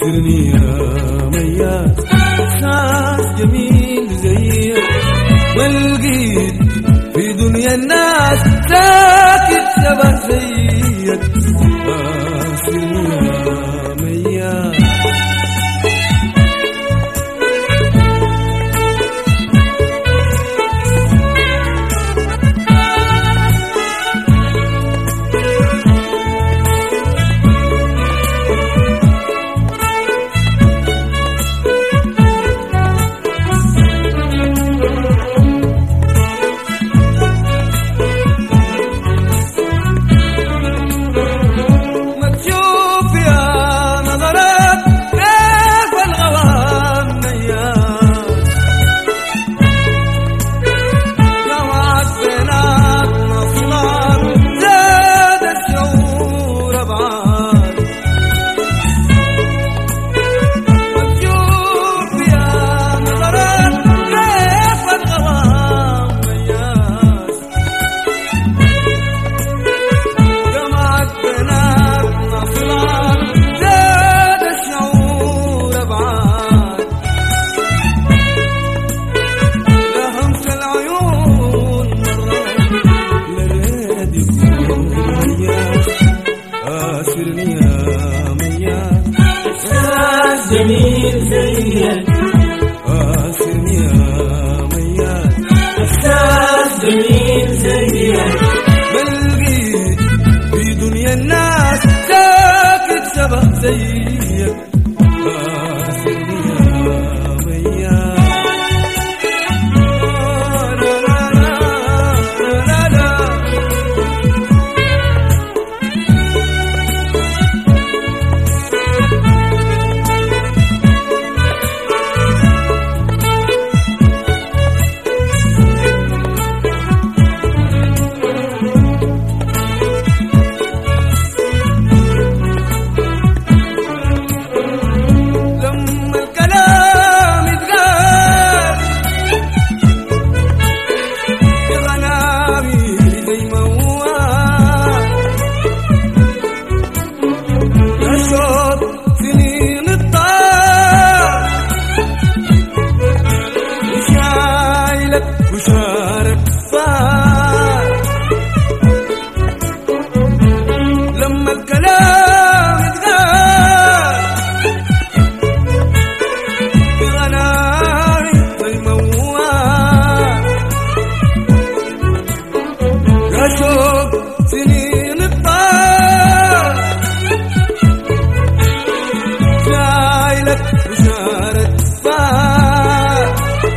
أسرني يا مياس إحساس جميل زيك ما لقيت في دنيا الناس ساكت شبه زيك. أسرني يا مياس جميل زيك. أسرني يا مياس إحساس جميل زيك ما لقيت في دنيا الناس ساكت شبه زيك. أسرني يا مياس لا لا لا وشارك فار لما الكلام يتقال بغناي زي موال يا شوق سنين الطال شايلك وشارك فار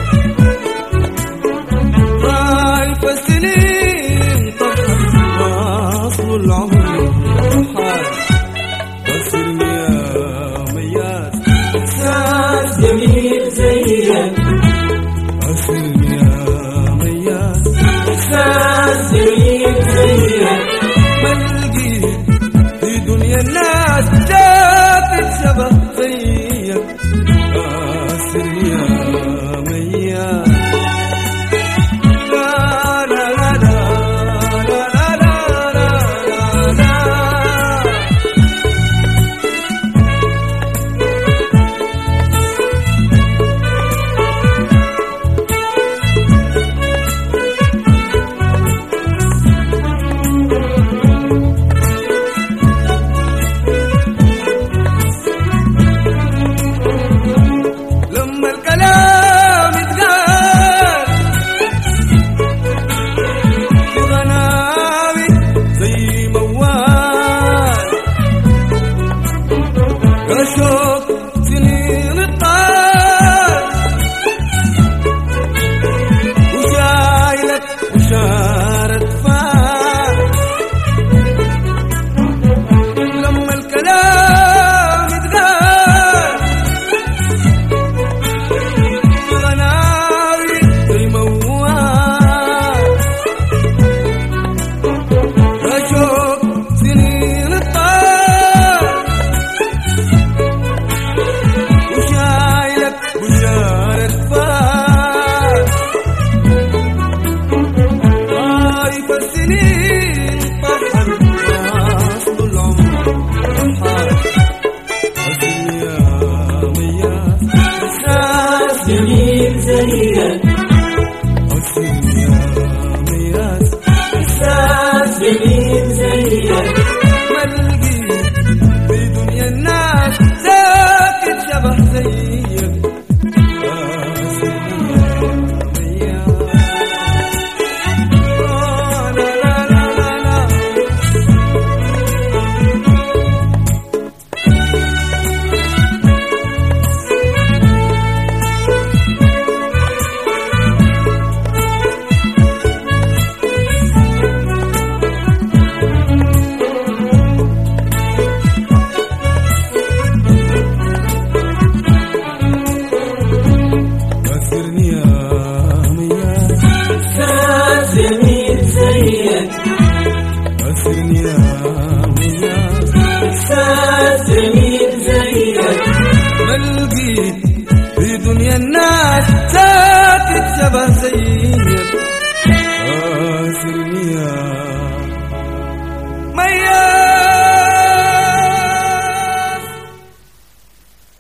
فالسنين طفت واصل العمر حال. أسرني يا مياس إحساس جميل زيك. أسرني يا مياس إحساس جميل زيك ما لقيت في دنيا الناس جابت شبه زيك. أسرني يا مياس شوق سنين الطال وشايلك وشارت فار لما الكلام يتقال غناوي زي موال يا شوق سنين الطال وشارك فار. عارف السنين